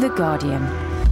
The Guardian.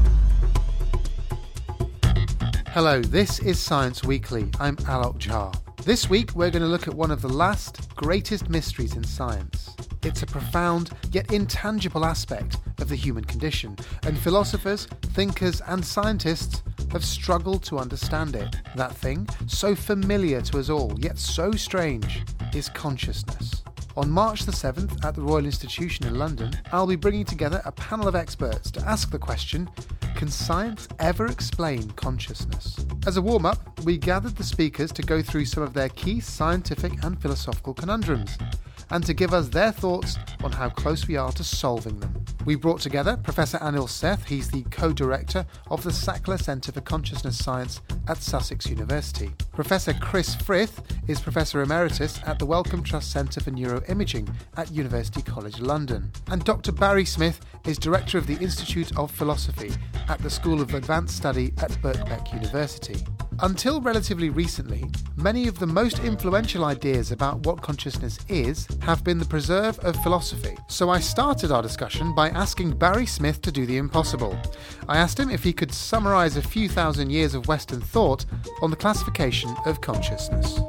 Hello, this is Science Weekly. I'm Alok Jha. This week we're going to look at one of the last greatest mysteries in science. It's a profound yet intangible aspect of the human condition, and philosophers, thinkers and scientists have struggled to understand it. That thing, so familiar to us all, yet so strange, is consciousness. On March the 7th at the Royal Institution in London, I'll be bringing together a panel of experts to ask the question, can science ever explain consciousness? As a warm-up, we gathered the speakers to go through some of their key scientific and philosophical conundrums, and to give us their thoughts on how close we are to solving them. We brought together Professor Anil Seth. He's the co-director of the Sackler Centre for Consciousness Science at Sussex University. Professor Chris Frith is Professor Emeritus at the Wellcome Trust Centre for Neuroimaging at University College London. And Dr. Barry Smith is Director of the Institute of Philosophy at the School of Advanced Study at Birkbeck University. Until relatively recently, many of the most influential ideas about what consciousness is have been the preserve of philosophy. So I started our discussion by asking Barry Smith to do the impossible. I asked him if he could summarise a few thousand years of Western thought on the classification of consciousness.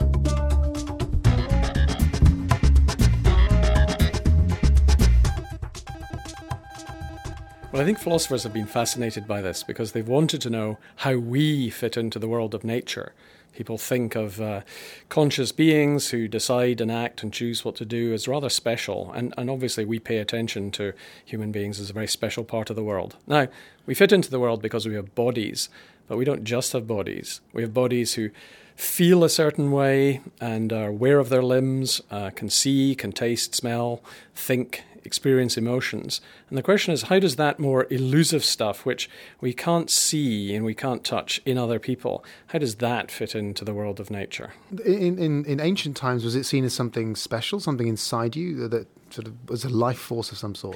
Well, I think philosophers have been fascinated by this because they've wanted to know how we fit into the world of nature. People think of conscious beings who decide and act and choose what to do as rather special, and obviously we pay attention to human beings as a very special part of the world. Now, we fit into the world because we have bodies, but we don't just have bodies. We have bodies who feel a certain way and are aware of their limbs, can see, can taste, smell, think, experience emotions. And the question is, how does that more elusive stuff, which we can't see and we can't touch in other people, how does that fit into the world of nature? In ancient times, was it seen as something special, something inside you that sort of was a life force of some sort?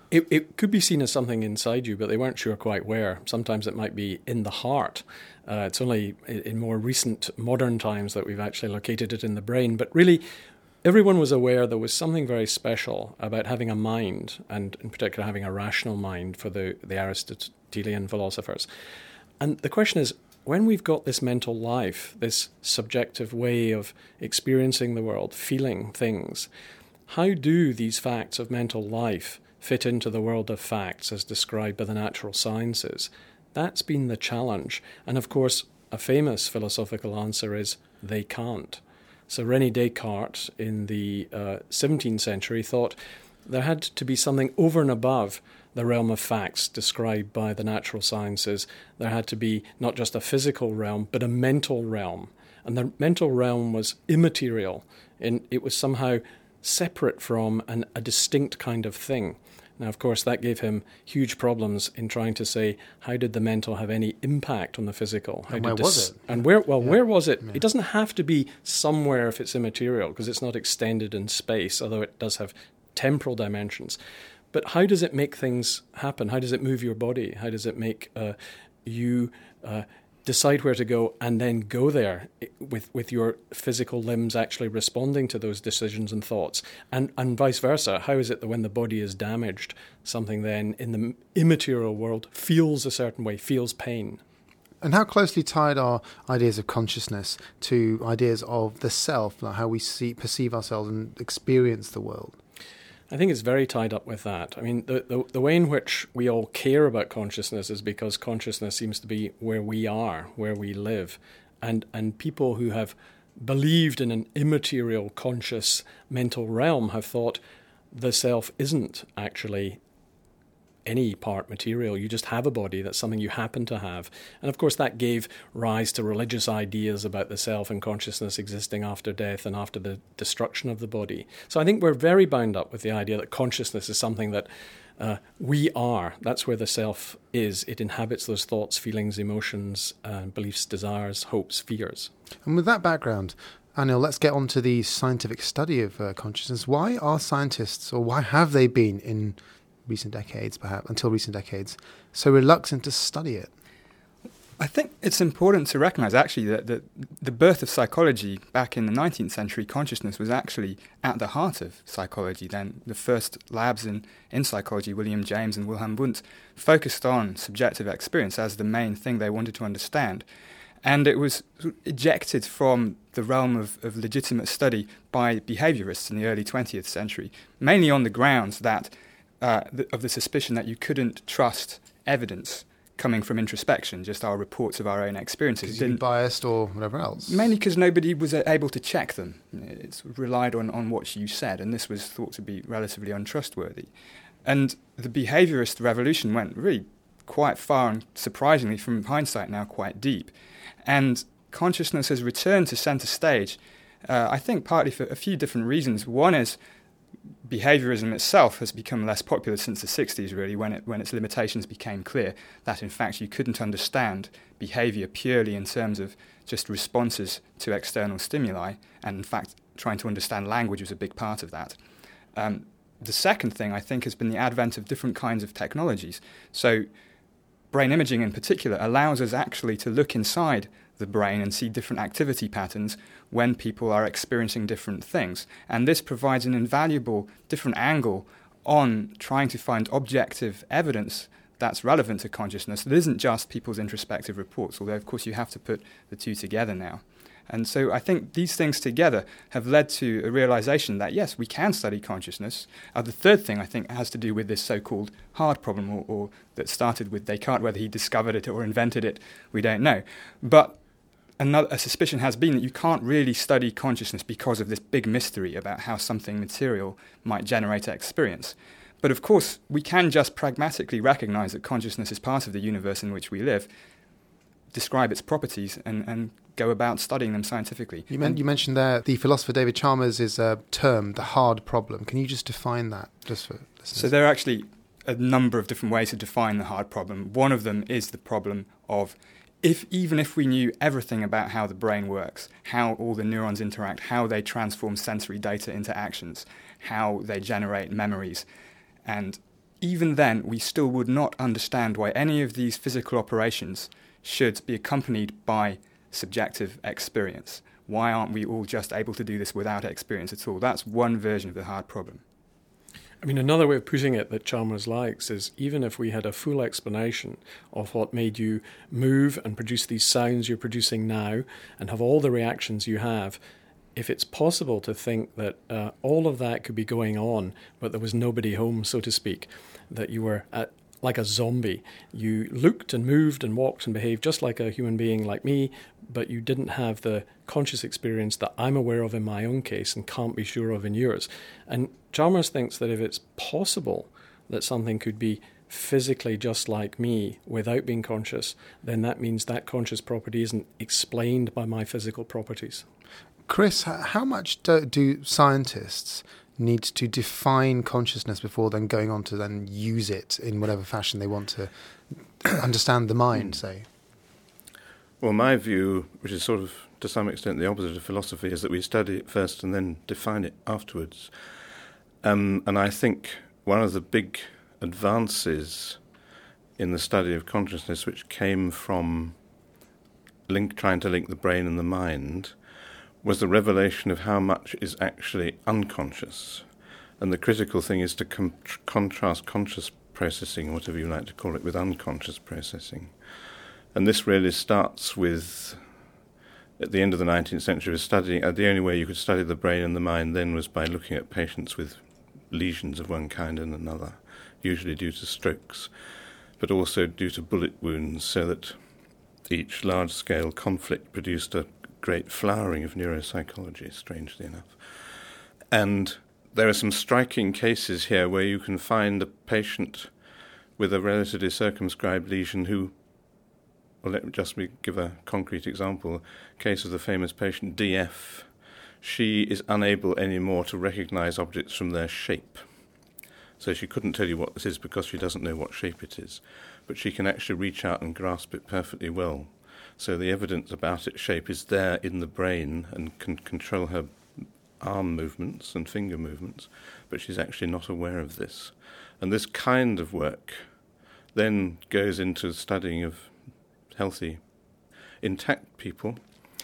It could be seen as something inside you, but they weren't sure quite where. Sometimes it might be in the heart. It's only in more recent modern times that we've actually located it in the brain. But really, everyone was aware there was something very special about having a mind, and in particular having a rational mind for the Aristotelian philosophers. And the question is, when we've got this mental life, this subjective way of experiencing the world, feeling things, how do these facts of mental life fit into the world of facts as described by the natural sciences? That's been the challenge. And of course, a famous philosophical answer is they can't. So René Descartes in the 17th century thought there had to be something over and above the realm of facts described by the natural sciences. There had to be not just a physical realm, but a mental realm. And the mental realm was immaterial, and it was somehow separate from a distinct kind of thing. Now, of course, that gave him huge problems in trying to say, how did the mental have any impact on the physical? And where was it? And where was it? Yeah. It doesn't have to be somewhere if it's immaterial, because it's not extended in space, although it does have temporal dimensions. But how does it make things happen? How does it move your body? How does it make you decide where to go and then go there with your physical limbs actually responding to those decisions and thoughts? And vice versa, how is it that when the body is damaged, something then in the immaterial world feels a certain way, feels pain? And how closely tied are ideas of consciousness to ideas of the self, like how we perceive ourselves and experience the world? I think it's very tied up with that. I mean, the way in which we all care about consciousness is because consciousness seems to be where we are, where we live. And people who have believed in an immaterial, conscious, mental realm have thought the self isn't actually any part material. You just have a body. That's something you happen to have. And of course that gave rise to religious ideas about the self and consciousness existing after death and after the destruction of the body. So I think we're very bound up with the idea that consciousness is something that we are. That's where the self is. It inhabits those thoughts, feelings, emotions, beliefs, desires, hopes, fears. And with that background, Anil, let's get on to the scientific study of consciousness. Why are scientists, or why have they been in recent decades, perhaps, until recent decades, so reluctant to study it? I think it's important to recognise, actually, that the birth of psychology back in the 19th century, consciousness was actually at the heart of psychology. Then the first labs in psychology, William James and Wilhelm Wundt, focused on subjective experience as the main thing they wanted to understand. And it was ejected from the realm of legitimate study by behaviourists in the early 20th century, mainly on the grounds that of the suspicion that you couldn't trust evidence coming from introspection, just our reports of our own experiences. Because you'd be biased or whatever else. Mainly because nobody was able to check them. It's relied on what you said, and this was thought to be relatively untrustworthy. And the behaviourist revolution went really quite far and, surprisingly, from hindsight now, quite deep. And consciousness has returned to centre stage, I think partly for a few different reasons. One is behaviourism itself has become less popular since the 60s, really, when its limitations became clear, that in fact you couldn't understand behaviour purely in terms of just responses to external stimuli, and in fact trying to understand language was a big part of that. The second thing, I think, has been the advent of different kinds of technologies. So brain imaging in particular allows us actually to look inside the brain and see different activity patterns when people are experiencing different things. And this provides an invaluable different angle on trying to find objective evidence that's relevant to consciousness that isn't just people's introspective reports, although of course you have to put the two together now. And so I think these things together have led to a realization that, yes, we can study consciousness. The third thing, I think, has to do with this so-called hard problem, or that started with Descartes. Whether he discovered it or invented it, we don't know. But a suspicion has been that you can't really study consciousness because of this big mystery about how something material might generate experience. But of course, we can just pragmatically recognize that consciousness is part of the universe in which we live, describe its properties, and go about studying them scientifically. You mentioned there the philosopher David Chalmers' term, the hard problem. Can you just define that, just for listeners? So there are actually a number of different ways to define the hard problem. One of them is the problem of even if we knew everything about how the brain works, how all the neurons interact, how they transform sensory data into actions, how they generate memories, and even then we still would not understand why any of these physical operations should be accompanied by subjective experience. Why aren't we all just able to do this without experience at all? That's one version of the hard problem. I mean, another way of putting it that Chalmers likes is, even if we had a full explanation of what made you move and produce these sounds you're producing now and have all the reactions you have, if it's possible to think that all of that could be going on, but there was nobody home, so to speak, that you were like a zombie. You looked and moved and walked and behaved just like a human being like me, but you didn't have the conscious experience that I'm aware of in my own case and can't be sure of in yours. And Chalmers thinks that if it's possible that something could be physically just like me without being conscious, then that means that conscious property isn't explained by my physical properties. Chris, how much do scientists need to define consciousness before then going on to then use it in whatever fashion they want to understand the mind, say? Well, my view, which is sort of to some extent the opposite of philosophy, is that we study it first and then define it afterwards. And I think one of the big advances in the study of consciousness, which came from trying to link the brain and the mind, was the revelation of how much is actually unconscious. And the critical thing is to contrast conscious processing, whatever you like to call it, with unconscious processing. And this really starts with, at the end of the 19th century, studying. The only way you could study the brain and the mind then was by looking at patients with lesions of one kind and another, usually due to strokes, but also due to bullet wounds, so that each large-scale conflict produced a great flowering of neuropsychology, strangely enough. And there are some striking cases here where you can find a patient with a relatively circumscribed lesion who, well, let me just give a concrete example. Case of the famous patient DF. She is unable anymore to recognize objects from their shape. So she couldn't tell you what this is because she doesn't know what shape it is. But she can actually reach out and grasp it perfectly well. So the evidence about its shape is there in the brain and can control her arm movements and finger movements, but she's actually not aware of this. And this kind of work then goes into studying of healthy intact people.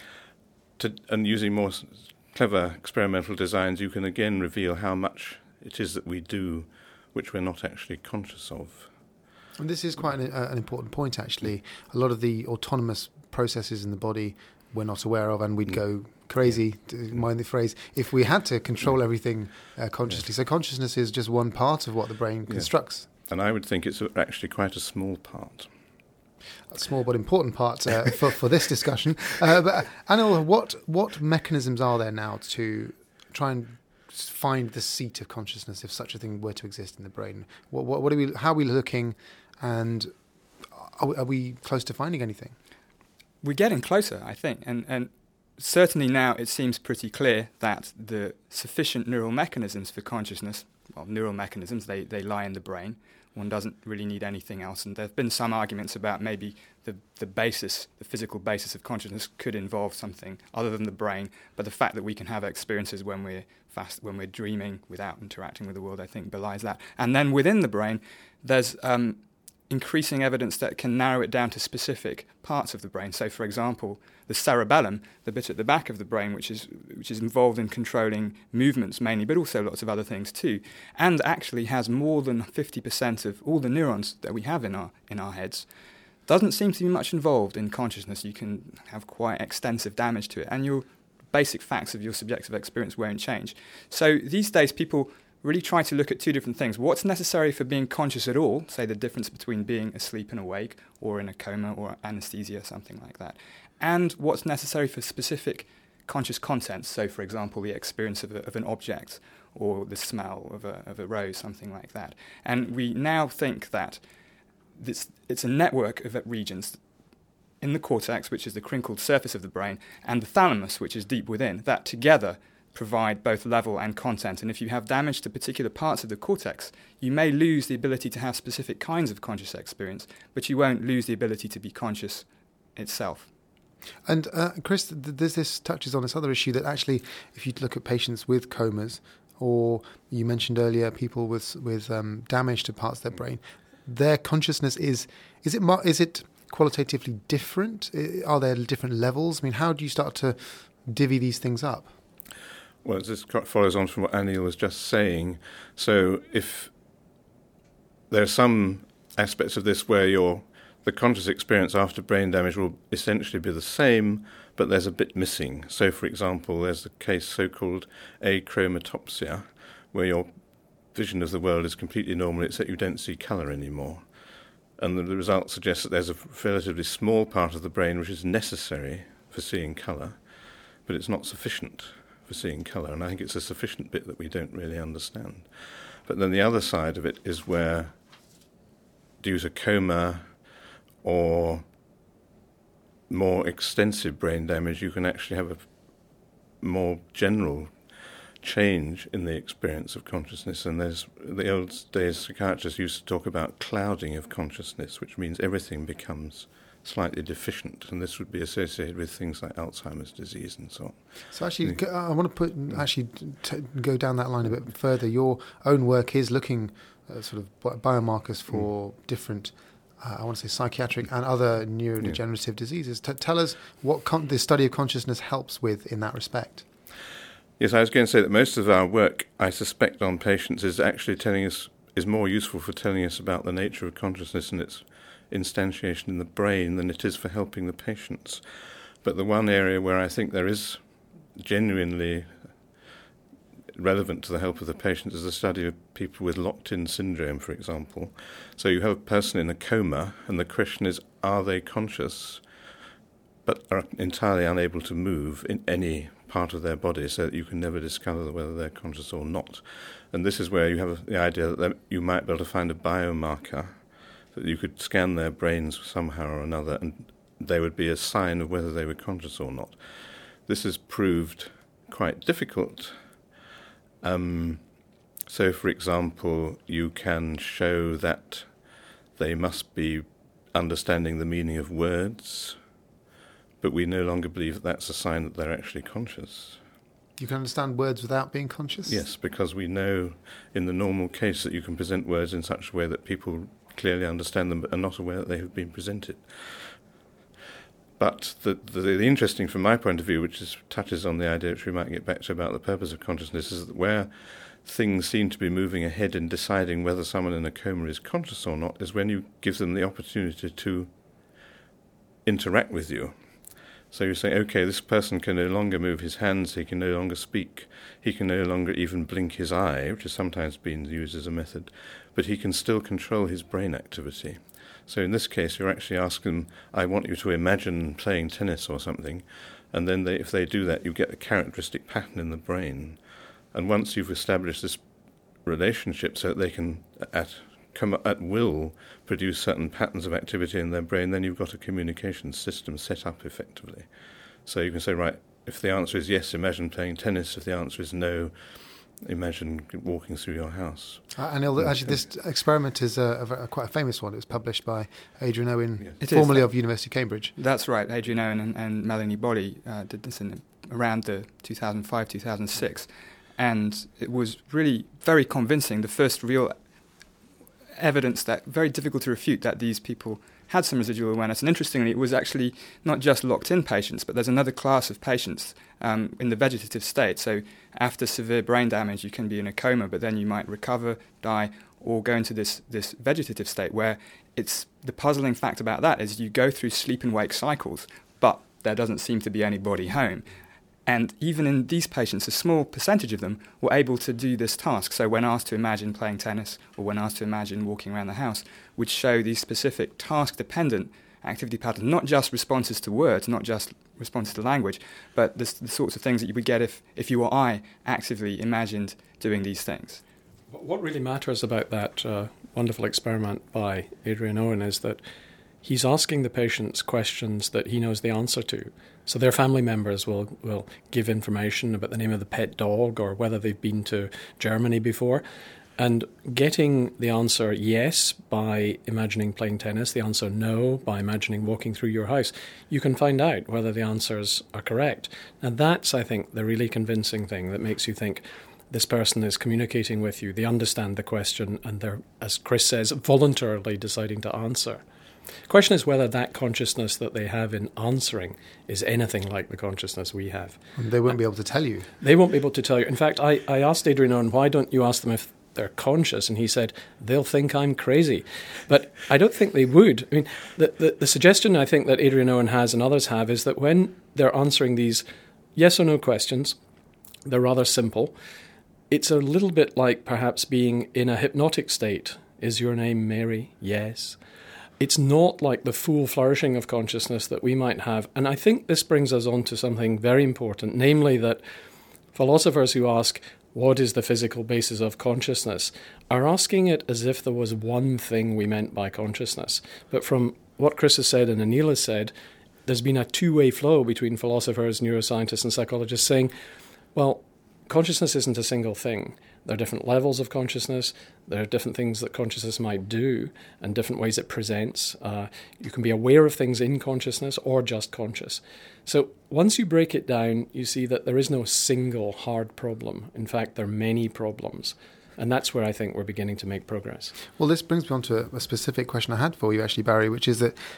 And using more clever experimental designs, you can again reveal how much it is that we do which we're not actually conscious of. And this is quite an important point, actually. A lot of the autonomous processes in the body we're not aware of, and we'd go crazy, to mind the phrase, if we had to control everything consciously. So consciousness is just one part of what the brain constructs. And I would think it's actually quite a small part. A small but important part for this discussion. But Anil, what mechanisms are there now to try and find the seat of consciousness, if such a thing were to exist in the brain? How are we looking, and are we close to finding anything? We're getting closer, I think, and certainly now it seems pretty clear that the sufficient neural mechanisms for consciousness, neural mechanisms, they lie in the brain. One doesn't really need anything else. And there have been some arguments about maybe the physical basis of consciousness could involve something other than the brain. But the fact that we can have experiences when we're dreaming without interacting with the world, I think belies that. And then within the brain, there's increasing evidence that can narrow it down to specific parts of the brain. So, for example, the cerebellum, the bit at the back of the brain, which is involved in controlling movements mainly, but also lots of other things too, and actually has more than 50% of all the neurons that we have in our heads, doesn't seem to be much involved in consciousness. You can have quite extensive damage to it, and your basic facts of your subjective experience won't change. So these days, people really try to look at two different things. What's necessary for being conscious at all, say the difference between being asleep and awake, or in a coma, or anesthesia, something like that, and what's necessary for specific conscious contents, so for example the experience of an object, or the smell of a rose, something like that. And we now think that it's a network of regions in the cortex, which is the crinkled surface of the brain, and the thalamus, which is deep within, that together provide both level and content. And if you have damage to particular parts of the cortex, you may lose the ability to have specific kinds of conscious experience, but you won't lose the ability to be conscious itself. And Chris, this touches on this other issue that actually, if you look at patients with comas, or you mentioned earlier people with damage to parts of their brain, their consciousness is it qualitatively different? Are there different levels? I mean, how do you start to divvy these things up? Well, this follows on from what Anil was just saying. So if there are some aspects of this where the conscious experience after brain damage will essentially be the same, but there's a bit missing. So, for example, there's the case so-called achromatopsia, where your vision of the world is completely normal, except you don't see colour anymore. And the results suggest that there's a relatively small part of the brain which is necessary for seeing colour, but it's not sufficient for seeing colour, and I think it's a sufficient bit that we don't really understand. But then the other side of it is where, due to coma or more extensive brain damage, you can actually have a more general change in the experience of consciousness. And there's the old days psychiatrists used to talk about clouding of consciousness, which means everything becomes slightly deficient, and this would be associated with things like Alzheimer's disease and so on. So actually, I want to go down that line a bit further. Your own work is looking sort of biomarkers for different, I want to say psychiatric and other neurodegenerative diseases. Tell us what the study of consciousness helps with in that respect. Yes, I was going to say that most of our work, I suspect, on patients is actually is more useful for telling us about the nature of consciousness and its instantiation in the brain than it is for helping the patients. But the one area where I think there is genuinely relevant to the help of the patients is the study of people with locked-in syndrome, for example. So you have a person in a coma, and the question is, are they conscious but are entirely unable to move in any part of their body, so that you can never discover whether they're conscious or not. And this is where you have the idea that you might be able to find a biomarker, that you could scan their brains somehow or another, and they would be a sign of whether they were conscious or not. This is proved quite difficult. So, for example, you can show that they must be understanding the meaning of words, but we no longer believe that that's a sign that they're actually conscious. You can understand words without being conscious? Yes, because we know in the normal case that you can present words in such a way that people clearly understand them but are not aware that they have been presented. But the interesting, from my point of view, which touches on the idea which we might get back to about the purpose of consciousness, is that where things seem to be moving ahead in deciding whether someone in a coma is conscious or not is when you give them the opportunity to interact with you. So you say, okay, this person can no longer move his hands, he can no longer speak, he can no longer even blink his eye, which has sometimes been used as a method, but he can still control his brain activity. So in this case, you're actually asking them, I want you to imagine playing tennis or something, and then if they do that, you get a characteristic pattern in the brain. And once you've established this relationship so that they can, at will, produce certain patterns of activity in their brain, then you've got a communication system set up effectively. So you can say, right, if the answer is yes, imagine playing tennis. If the answer is no, imagine walking through your house. Actually, this experiment is quite a famous one. It was published by Adrian Owen, yes. formerly of University of Cambridge. That's right. Adrian Owen and Melanie Bolly did this around the 2005-2006, and it was really very convincing. The first real evidence that very difficult to refute that these people had some residual awareness. And interestingly, it was actually not just locked-in patients, but there's another class of patients in the vegetative state. So after severe brain damage, you can be in a coma, but then you might recover, die, or go into this vegetative state where it's the puzzling fact about that is you go through sleep and wake cycles, but there doesn't seem to be anybody home. And even in these patients, a small percentage of them were able to do this task. So when asked to imagine playing tennis or when asked to imagine walking around the house, would show these specific task-dependent activity patterns, not just responses to words, not just responses to language, but the sorts of things that you would get if you or I actively imagined doing these things. What really matters about that wonderful experiment by Adrian Owen is that he's asking the patients questions that he knows the answer to. So their family members will give information about the name of the pet dog or whether they've been to Germany before. And getting the answer yes by imagining playing tennis, the answer no by imagining walking through your house, you can find out whether the answers are correct. And that's, I think, the really convincing thing that makes you think this person is communicating with you, they understand the question, and they're, as Chris says, voluntarily deciding to answer. The question is whether that consciousness that they have in answering is anything like the consciousness we have. And they won't be able to tell you. They won't be able to tell you. In fact, I asked Adrian Owen, why don't you ask them if they're conscious? And he said, they'll think I'm crazy. But I don't think they would. I mean, the suggestion I think that Adrian Owen has and others have is that when they're answering these yes or no questions, they're rather simple. It's a little bit like perhaps being in a hypnotic state. Is your name Mary? Yes. It's not like the full flourishing of consciousness that we might have. And I think this brings us on to something very important, namely that philosophers who ask, what is the physical basis of consciousness, are asking it as if there was one thing we meant by consciousness. But from what Chris has said and Anil has said, there's been a two-way flow between philosophers, neuroscientists and psychologists saying, well, consciousness isn't a single thing. There are different levels of consciousness. There are different things that consciousness might do and different ways it presents. You can be aware of things in consciousness or just conscious. So once you break it down, you see that there is no single hard problem. In fact, there are many problems. And that's where I think we're beginning to make progress. Well, this brings me on to a specific question I had for you, actually, Barry, which is that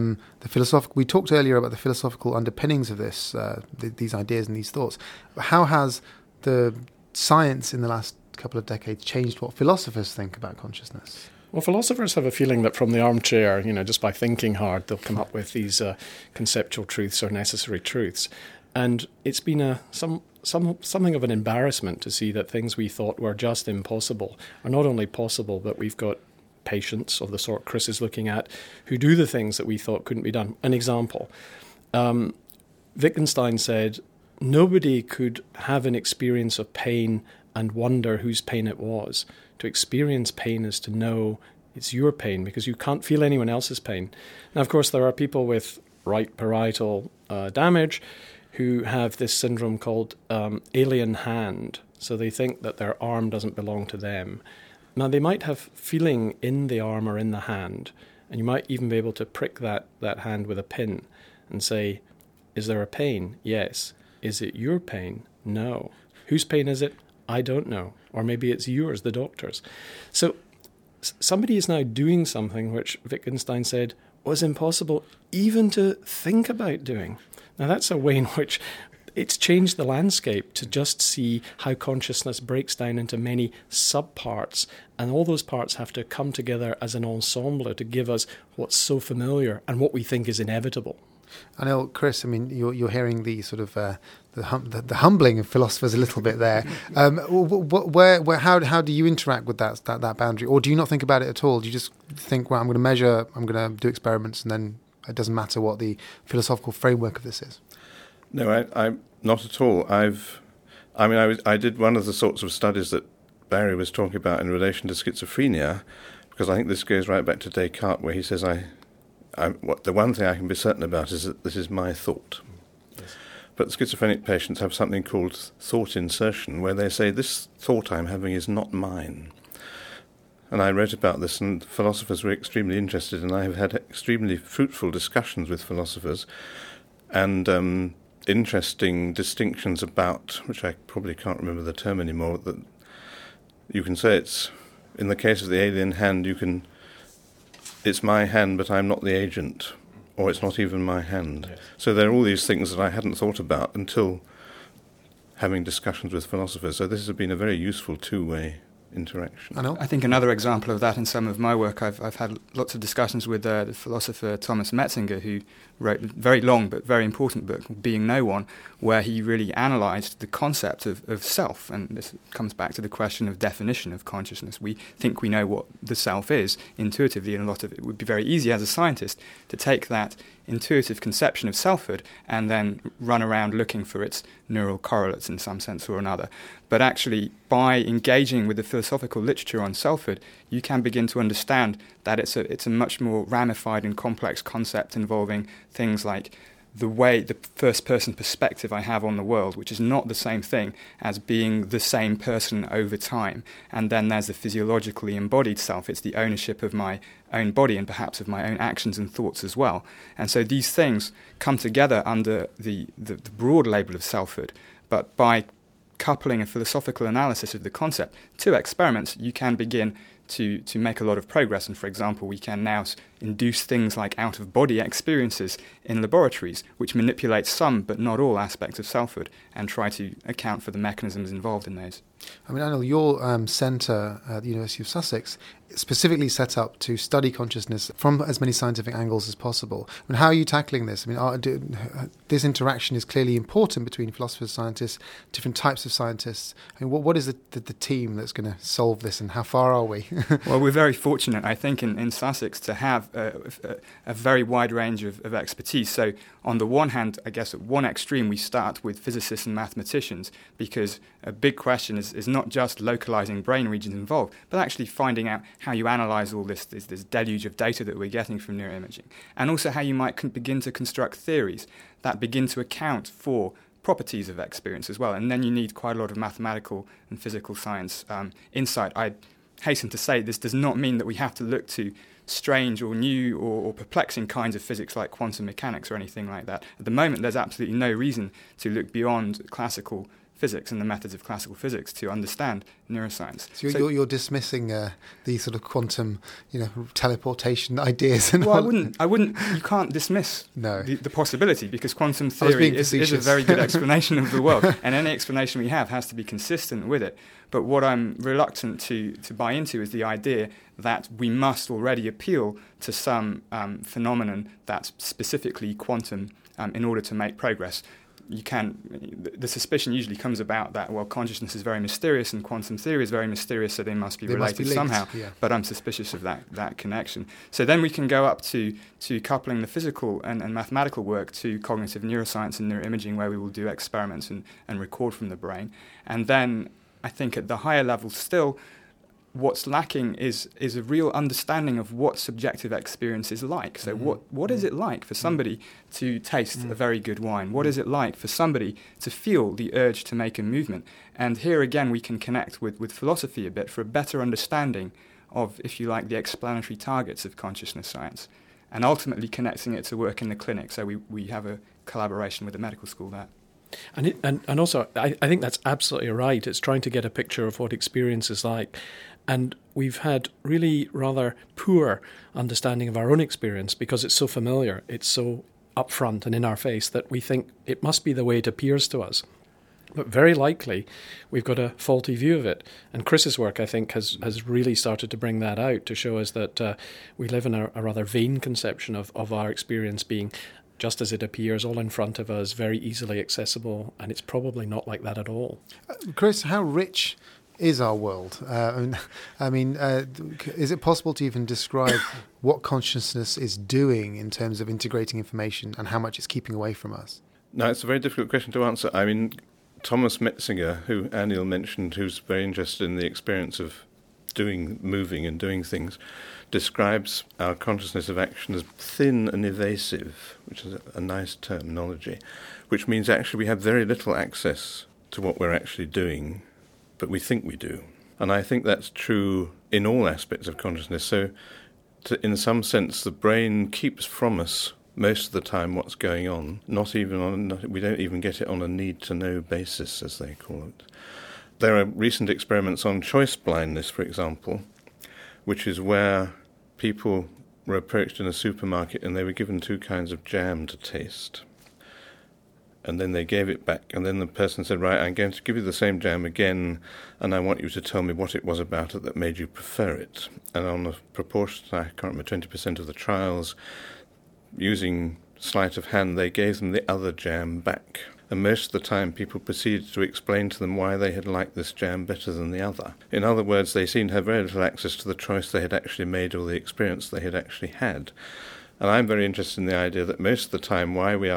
we talked earlier about the philosophical underpinnings of this, these ideas and these thoughts. How has the science in the last couple of decades changed what philosophers think about consciousness? Well, philosophers have a feeling that from the armchair, just by thinking hard, they'll come up with these conceptual truths or necessary truths. And it's been something of an embarrassment to see that things we thought were just impossible are not only possible, but we've got patients of the sort Chris is looking at who do the things that we thought couldn't be done. An example, Wittgenstein said, nobody could have an experience of pain and wonder whose pain it was. To experience pain is to know it's your pain because you can't feel anyone else's pain. Now, of course, there are people with right parietal damage who have this syndrome called alien hand. So they think that their arm doesn't belong to them. Now, they might have feeling in the arm or in the hand, and you might even be able to prick that hand with a pin and say, is there a pain? Yes. Is it your pain? No. Whose pain is it? I don't know. Or maybe it's yours, the doctor's. So somebody is now doing something which Wittgenstein said was impossible even to think about doing. Now, that's a way in which it's changed the landscape to just see how consciousness breaks down into many subparts, and all those parts have to come together as an ensemble to give us what's so familiar and what we think is inevitable. I know, Chris, I mean, you're hearing the sort of the humbling of philosophers a little bit there. How do you interact with that boundary? Or do you not think about it at all? Do you just think, well, I'm going to measure, I'm going to do experiments, and then it doesn't matter what the philosophical framework of this is? No, I not at all. I did one of the sorts of studies that Barry was talking about in relation to schizophrenia, because I think this goes right back to Descartes, where he says, the one thing I can be certain about is that this is my thought. Yes. But schizophrenic patients have something called thought insertion, where they say, this thought I'm having is not mine. And I wrote about this, and philosophers were extremely interested, and I have had extremely fruitful discussions with philosophers, and interesting distinctions about, which I probably can't remember the term anymore, that you can say it's, in the case of the alien hand, it's my hand, but I'm not the agent, or it's not even my hand. Yes. So there are all these things that I hadn't thought about until having discussions with philosophers. So this has been a very useful two-way interaction. I think another example of that in some of my work, I've had lots of discussions with the philosopher Thomas Metzinger, who wrote a very long but very important book, Being No One, where he really analysed the concept of self. And this comes back to the question of definition of consciousness. We think we know what the self is intuitively, and a lot of it would be very easy as a scientist to take that intuitive conception of selfhood and then run around looking for its neural correlates in some sense or another. But actually, by engaging with the philosophical literature on selfhood, you can begin to understand that it's a much more ramified and complex concept involving things like the first-person perspective I have on the world, which is not the same thing as being the same person over time. And then there's the physiologically embodied self. It's the ownership of my own body and perhaps of my own actions and thoughts as well. And so these things come together under the broad label of selfhood. But by coupling a philosophical analysis of the concept to experiments, you can begin to make a lot of progress. And for example, we can now induce things like out-of-body experiences in laboratories, which manipulate some but not all aspects of selfhood and try to account for the mechanisms involved in those. I mean, I know your centre at the University of Sussex specifically set up to study consciousness from as many scientific angles as possible. I mean, how are you tackling this? I mean, this interaction is clearly important between philosophers, scientists, different types of scientists. I mean, what is the team that's going to solve this, and how far are we? Well, we're very fortunate, I think, in Sussex to have a very wide range of expertise. So on the one hand, I guess at one extreme we start with physicists and mathematicians, because a big question is not just localizing brain regions involved, but actually finding out how you analyze all this deluge of data that we're getting from neuroimaging, and also how you might begin to construct theories that begin to account for properties of experience as well. And then you need quite a lot of mathematical and physical science insight. I hasten to say this does not mean that we have to look to strange or new or perplexing kinds of physics like quantum mechanics or anything like that. At the moment, there's absolutely no reason to look beyond classical physics and the methods of classical physics to understand neuroscience. So you're dismissing the sort of quantum, teleportation ideas. And well, I wouldn't. You can't dismiss the possibility, because quantum theory is a very good explanation of the world, and any explanation we have has to be consistent with it. But what I'm reluctant to buy into is the idea that we must already appeal to some phenomenon that's specifically quantum in order to make progress. The suspicion usually comes about that, well, consciousness is very mysterious and quantum theory is very mysterious, so they must be related somehow. Yeah. But I'm suspicious of that connection. So then we can go up to coupling the physical and mathematical work to cognitive neuroscience and neuroimaging, where we will do experiments and record from the brain. And then I think at the higher level still, what's lacking is a real understanding of what subjective experience is like. So what is it like for somebody to taste a very good wine? What is it like for somebody to feel the urge to make a movement? And here again we can connect with philosophy a bit for a better understanding of, if you like, the explanatory targets of consciousness science, and ultimately connecting it to work in the clinic. So we have a collaboration with the medical school there. And also, I think that's absolutely right. It's trying to get a picture of what experience is like. And we've had really rather poor understanding of our own experience because it's so familiar, it's so upfront and in our face that we think it must be the way it appears to us. But very likely we've got a faulty view of it. And Chris's work, I think, has really started to bring that out, to show us that we live in a rather vain conception of our experience being just as it appears, all in front of us, very easily accessible, and it's probably not like that at all. Chris, how rich is our world? Is it possible to even describe what consciousness is doing in terms of integrating information and how much it's keeping away from us? No, it's a very difficult question to answer. I mean, Thomas Metzinger, who Anil mentioned, who's very interested in the experience of moving and doing things, describes our consciousness of action as thin and evasive, which is a nice terminology, which means actually we have very little access to what we're actually doing, but we think we do. And I think that's true in all aspects of consciousness. So in some sense, the brain keeps from us most of the time what's going on, we don't even get it on a need-to-know basis, as they call it. There are recent experiments on choice blindness, for example, which is where people were approached in a supermarket and they were given 2 kinds of jam to taste. And then they gave it back, and then the person said, right, I'm going to give you the same jam again, and I want you to tell me what it was about it that made you prefer it. And on a proportion, I can't remember, 20% of the trials, using sleight of hand, they gave them the other jam back. And most of the time people proceeded to explain to them why they had liked this jam better than the other. In other words, they seemed to have very little access to the choice they had actually made or the experience they had actually had. And I'm very interested in the idea that most of the time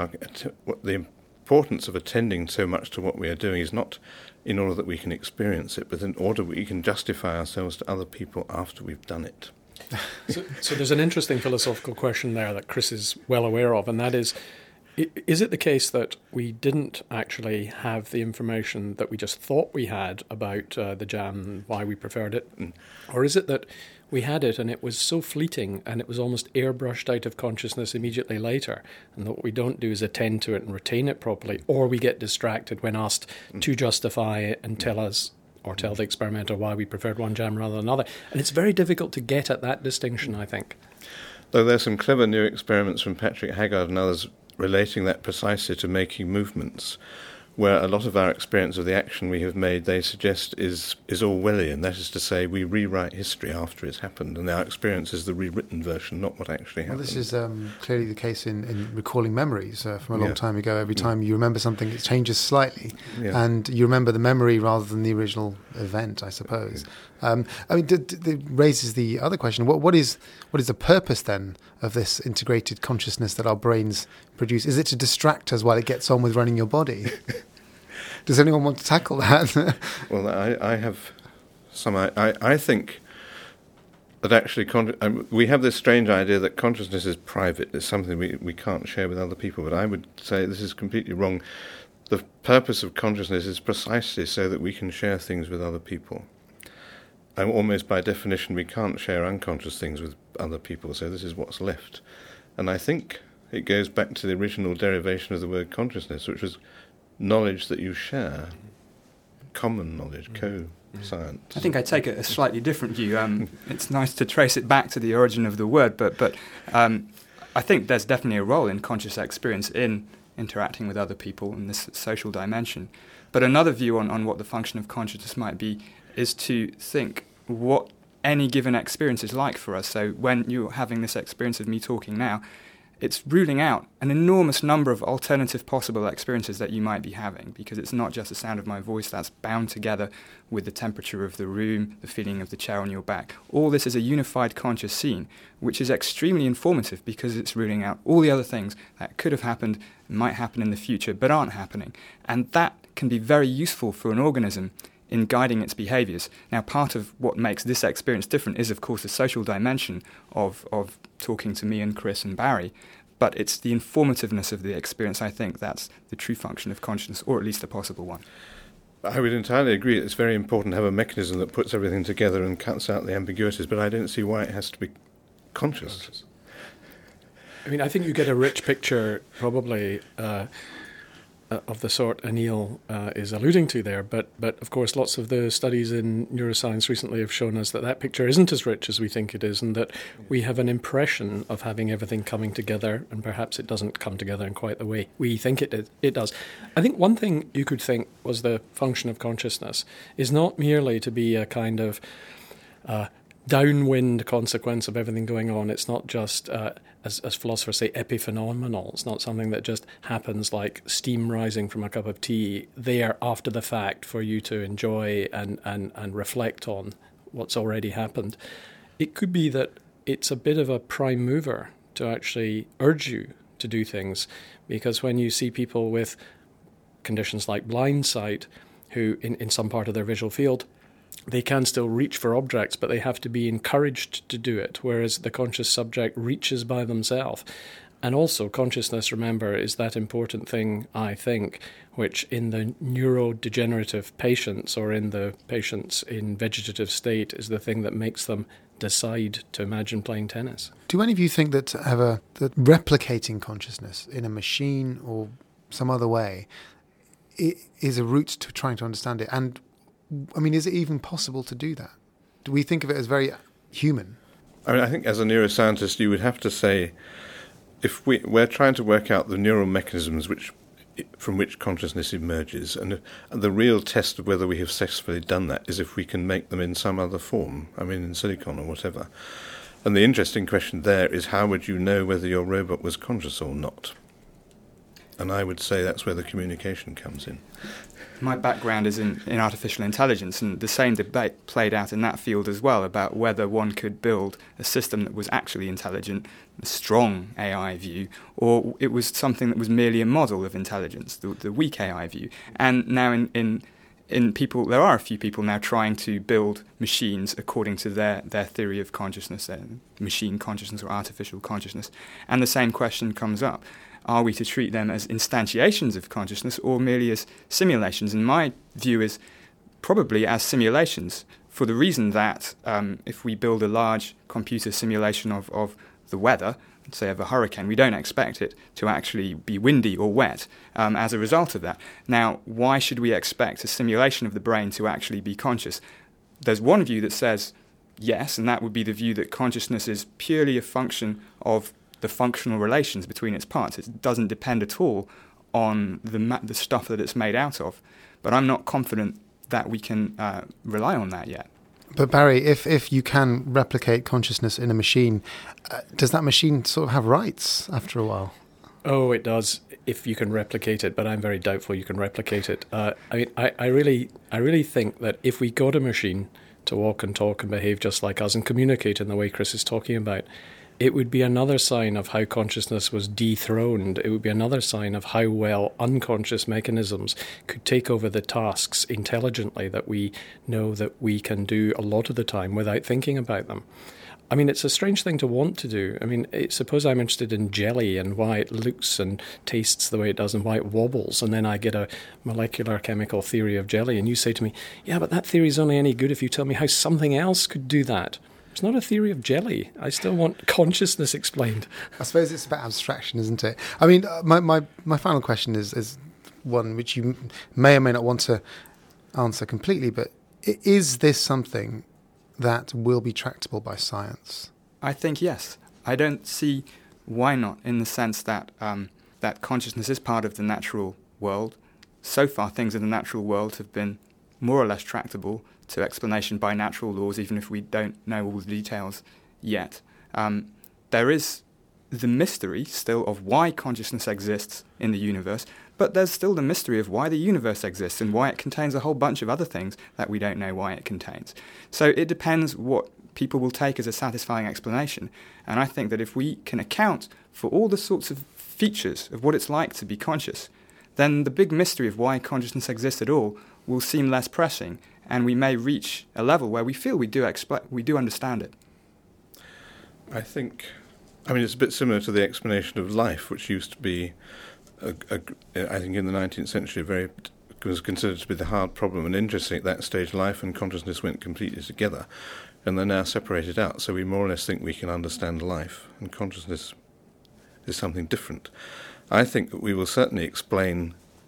the importance of attending so much to what we are doing is not in order that we can experience it, but in order we can justify ourselves to other people after we've done it. So there's an interesting philosophical question there that Chris is well aware of, and that is it the case that we didn't actually have the information that we just thought we had about the jam and why we preferred it? Or is it that we had it and it was so fleeting and it was almost airbrushed out of consciousness immediately later, and what we don't do is attend to it and retain it properly, or we get distracted when asked to justify it and tell us or tell the experimenter why we preferred one jam rather than another. And it's very difficult to get at that distinction, I think. Though there's some clever new experiments from Patrick Haggard and others relating that precisely to making movements, where a lot of our experience of the action we have made, they suggest, is Orwellian. That is to say, we rewrite history after it's happened, and our experience is the rewritten version, not what actually happened. Well, this is clearly the case in recalling memories from a long time ago. Every time you remember something, it changes slightly, and you remember the memory rather than the original event, I suppose. It raises the other question: what is the purpose then of this integrated consciousness that our brains produce? Is it to distract us while it gets on with running your body? Does anyone want to tackle that? Well, I have some. I think that actually we have this strange idea that consciousness is private. It's something we can't share with other people. But I would say this is completely wrong. The purpose of consciousness is precisely so that we can share things with other people. And almost by definition, we can't share unconscious things with other people, so this is what's left. And I think it goes back to the original derivation of the word consciousness, which was knowledge that you share, common knowledge, co-science. I think I take a slightly different view. It's nice to trace it back to the origin of the word, but I think there's definitely a role in conscious experience in interacting with other people in this social dimension. But another view on what the function of consciousness might be is to think what any given experience is like for us. So when you're having this experience of me talking now, it's ruling out an enormous number of alternative possible experiences that you might be having, because it's not just the sound of my voice that's bound together with the temperature of the room, the feeling of the chair on your back. All this is a unified conscious scene, which is extremely informative because it's ruling out all the other things that could have happened, might happen in the future, but aren't happening. And that can be very useful for an organism in guiding its behaviours. Now, part of what makes this experience different is, of course, the social dimension of talking to me and Chris and Barry, but it's the informativeness of the experience. I think that's the true function of consciousness, or at least a possible one. I would entirely agree. It's very important to have a mechanism that puts everything together and cuts out the ambiguities, but I don't see why it has to be conscious. I mean, I think you get a rich picture, probably, of the sort Anil is alluding to there. But of course, lots of the studies in neuroscience recently have shown us that picture isn't as rich as we think it is, and that we have an impression of having everything coming together, and perhaps it doesn't come together in quite the way we think it does. I think one thing you could think was the function of consciousness is not merely to be a kind of downwind consequence of everything going on. It's not just, as philosophers say, epiphenomenal. It's not something that just happens like steam rising from a cup of tea there after the fact for you to enjoy and reflect on what's already happened. It could be that it's a bit of a prime mover to actually urge you to do things, because when you see people with conditions like blind sight who in some part of their visual field, they can still reach for objects, but they have to be encouraged to do it, whereas the conscious subject reaches by themselves. And also, consciousness, remember, is that important thing, I think, which in the neurodegenerative patients or in the patients in vegetative state is the thing that makes them decide to imagine playing tennis. Do any of you think that replicating consciousness in a machine or some other way is a route to trying to understand it? And I mean, is it even possible to do that? Do we think of it as very human? I mean, I think as a neuroscientist, you would have to say, if we're trying to work out the neural mechanisms from which consciousness emerges, and the real test of whether we have successfully done that is if we can make them in some other form, I mean, in silicon or whatever. And the interesting question there is, how would you know whether your robot was conscious or not? And I would say that's where the communication comes in. My background is in artificial intelligence, and the same debate played out in that field as well about whether one could build a system that was actually intelligent, a strong AI view, or it was something that was merely a model of intelligence, the weak AI view. And now in people, there are a few people now trying to build machines according to their theory of consciousness, machine consciousness or artificial consciousness. And the same question comes up. Are we to treat them as instantiations of consciousness or merely as simulations? And my view is probably as simulations, for the reason that if we build a large computer simulation of the weather, say of a hurricane, we don't expect it to actually be windy or wet as a result of that. Now, why should we expect a simulation of the brain to actually be conscious? There's one view that says yes, and that would be the view that consciousness is purely a function of the functional relations between its parts. It doesn't depend at all on the stuff that it's made out of. But I'm not confident that we can rely on that yet. But Barry, if you can replicate consciousness in a machine, does that machine sort of have rights after a while? Oh, it does, if you can replicate it, but I'm very doubtful you can replicate it. I mean, I really think that if we got a machine to walk and talk and behave just like us and communicate in the way Chris is talking about, it would be another sign of how consciousness was dethroned. It would be another sign of how well unconscious mechanisms could take over the tasks intelligently that we know that we can do a lot of the time without thinking about them. I mean, it's a strange thing to want to do. I mean, suppose I'm interested in jelly and why it looks and tastes the way it does and why it wobbles, and then I get a molecular chemical theory of jelly, and you say to me, yeah, but that theory is only any good if you tell me how something else could do that. It's not a theory of jelly. I still want consciousness explained. I suppose it's about abstraction, isn't it? I mean, my final question is one which you may or may not want to answer completely, but is this something that will be tractable by science? I think yes. I don't see why not, in the sense that that consciousness is part of the natural world. So far, things in the natural world have been more or less tractable to explanation by natural laws, even if we don't know all the details yet. There is the mystery still of why consciousness exists in the universe, but there's still the mystery of why the universe exists and why it contains a whole bunch of other things that we don't know why it contains. So it depends what people will take as a satisfying explanation. And I think that if we can account for all the sorts of features of what it's like to be conscious, then the big mystery of why consciousness exists at all will seem less pressing, and we may reach a level where we feel we do understand it. I mean, it's a bit similar to the explanation of life, which used to be, I think in the 19th century, was considered to be the hard problem. And interesting, at that stage, life and consciousness went completely together, and they're now separated out. So we more or less think we can understand life, and consciousness is something different. I think that we will certainly explain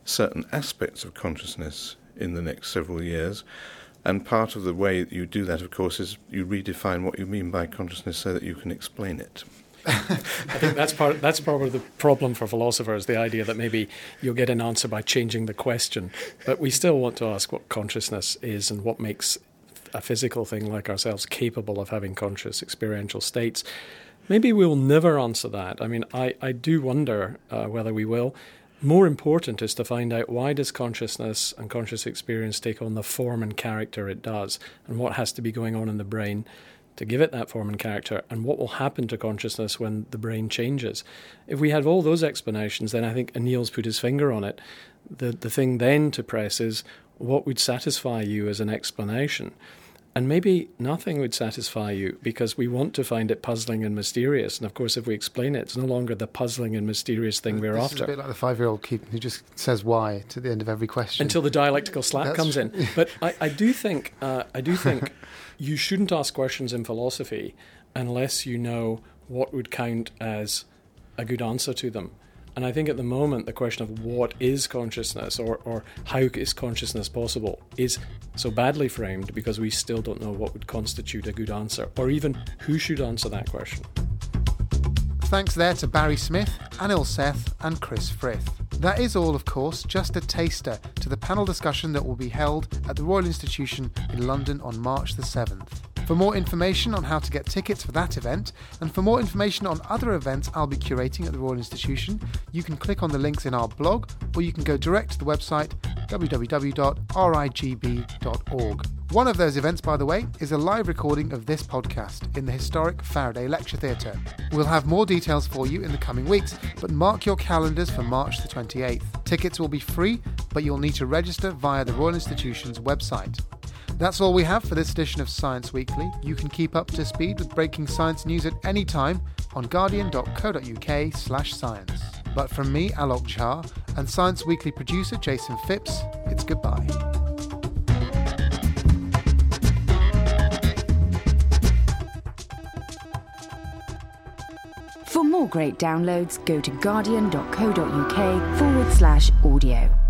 certain aspects of consciousness in the next several years. And part of the way that you do that, of course, is you redefine what you mean by consciousness so that you can explain it. I think that's probably the problem for philosophers, the idea that maybe you'll get an answer by changing the question. But we still want to ask what consciousness is and what makes a physical thing like ourselves capable of having conscious experiential states. Maybe we'll never answer that. I mean, I do wonder whether we will. More important is to find out, why does consciousness and conscious experience take on the form and character it does, and what has to be going on in the brain to give it that form and character, and what will happen to consciousness when the brain changes. If we have all those explanations, then I think Anil's put his finger on it. The thing then to press is, what would satisfy you as an explanation? And maybe nothing would satisfy you, because we want to find it puzzling and mysterious. And of course, if we explain it, it's no longer the puzzling and mysterious thing we're after. It's a bit like the 5-year-old kid who just says why to the end of every question. Until the dialectical slap comes in. But I do think you shouldn't ask questions in philosophy unless you know what would count as a good answer to them. And I think at the moment the question of what is consciousness, or how is consciousness possible, is so badly framed because we still don't know what would constitute a good answer, or even who should answer that question. Thanks there to Barry Smith, Anil Seth and Chris Frith. That is all, of course, just a taster to the panel discussion that will be held at the Royal Institution in London on March the 7th. For more information on how to get tickets for that event, and for more information on other events I'll be curating at the Royal Institution, you can click on the links in our blog, or you can go direct to the website www.rigb.org. One of those events, by the way, is a live recording of this podcast in the historic Faraday Lecture Theatre. We'll have more details for you in the coming weeks, but mark your calendars for March the 28th. Tickets will be free, but you'll need to register via the Royal Institution's website. That's all we have for this edition of Science Weekly. You can keep up to speed with breaking science news at any time on guardian.co.uk/science. But from me, Alok Jha, and Science Weekly producer Jason Phipps, it's goodbye. For more great downloads, go to guardian.co.uk/audio.